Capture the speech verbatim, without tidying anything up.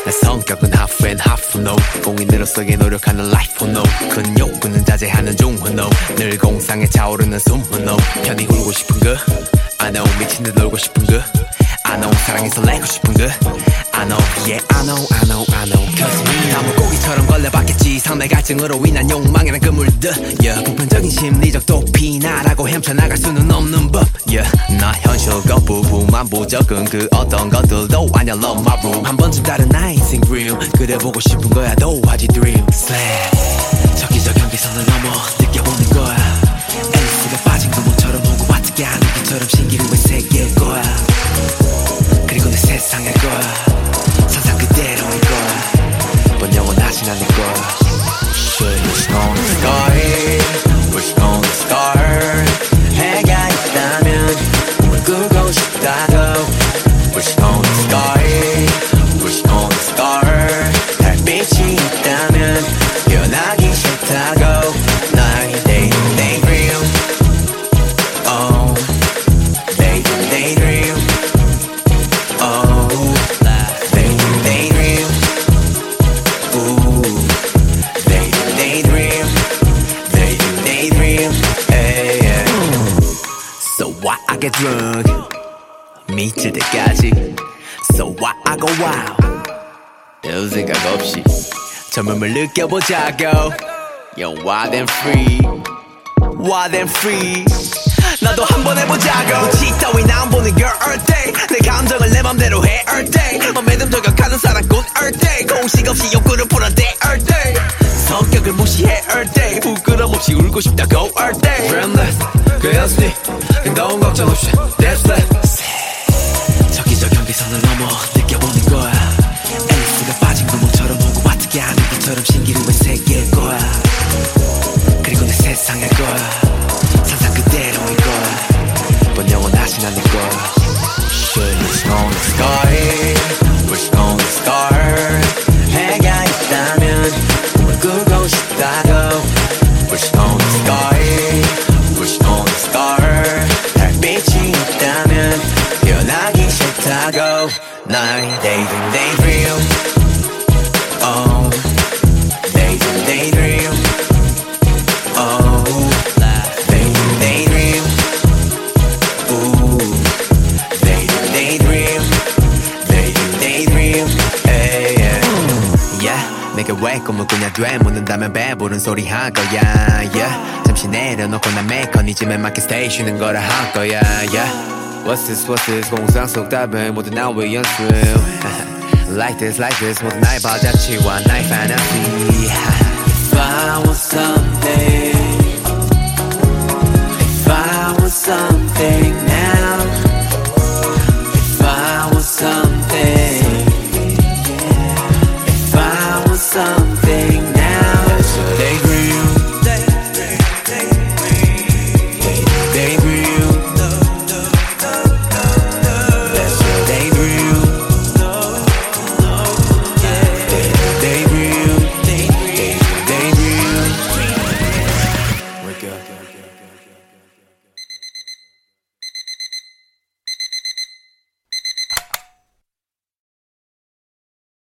내 성격은 half and half no 공인으로서의 노력하는 life no 큰 욕구는 자제하는 중 no 늘 공상에 차오르는 숨 no 편히 울고 싶은 그 I know 미친 듯 놀고 싶은 그 I know 사랑해서 내고 싶은 그 I know yeah I know I know I know Cause me 다 물고기처럼 걸려봤겠지 상대 갈증으로 인한 욕망이란 그물들 yeah 보편적인 심리적 도피 나라고 헤쳐나갈 수는 없는 법 yeah 나 현실 거부부만 부적은 그 어떤 것들도 아니야 love my room 한 번쯤 다른 나의 sing real 그래 보고 싶은 거야 도화지 dream Slap 저기저 경계선을 넘어 느껴보는 거야 앨리스가 빠진 구멍처럼 오고 어떻게 하는 것처럼 신기루의 세계일 거야 그리고 내 세상일 거야 상상 그대로일 거야 번 영원하진 않을 거야 What's gonna start What's gonna start 해가 있다면 꿈을 꾸고 싶다고 What's gonna start What's gonna start 달빛이 있다면 변하기 싫다고 나의 daydream daydream Oh daydream daydream Oh daydream daydream Ooh daydream daydream daydream daydream hey, yeah. So why I get drunk 미칠 때까지 So why I go wild 별 생각 없이 젊음을 느껴보자고 Yo wild and free Wild and free 나도 한번 해보자고 눈치 따위 나 안 보는 girl all day 내 감정을 내 맘대로 해 all day 맘에든 저격하는 사랑꾼 all day 공식 없이 욕구를 풀어대 all day 성격을 무시해 all day 부끄럼 없이 울고 싶다고 all day Dreamless 그 연습이 행동 걱정 없이 That's it 저기저 경계선을 넘어 느껴보는 거야 앨리스가 빠진 구멍처럼 오고 어떻게 하는 것처럼 신기루의 세계일 거야 그리고 내 세상일 거야 상상 그대로일 거야 번 영원하진 않을 거야 What's gonna start What's gonna start 해가 있다면 꿈을 꾸고 싶다고 What's gonna start What's gonna start 달빛이 있다면 변하기 싫다고 나의 daydream daydream Oh daydream daydream Oh daydream daydream Ooh daydream daydream daydream daydream hey, yeah. yeah 내가 왜 꿈을 꾸냐 돼 묻는다면 배부른 소리 할 거야 yeah. 잠시 내려놓고 난 메커니즘에 맞게 stay 쉬는 거라 할 거야 yeah. What's this what's this 공상 속 답은 모두 나의 연습 Like this like this 모두 나의 발자취와 나의 fantasy If I was something